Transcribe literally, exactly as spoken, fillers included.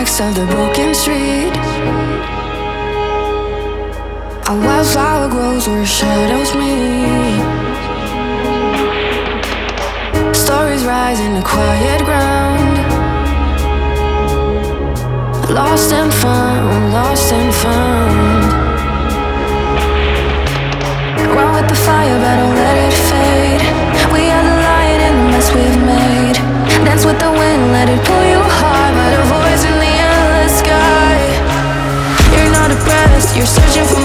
cracks of the broken street. A wildflower grows where shadows meet. Stories rise in the quiet ground. Lost and found, lost and found. Run with the fire, but don't let it fade. We are the lion in the mess we've made. Dance with the wind, let it pull you hard. But a voice in the endless sky. You're not depressed, you're searching for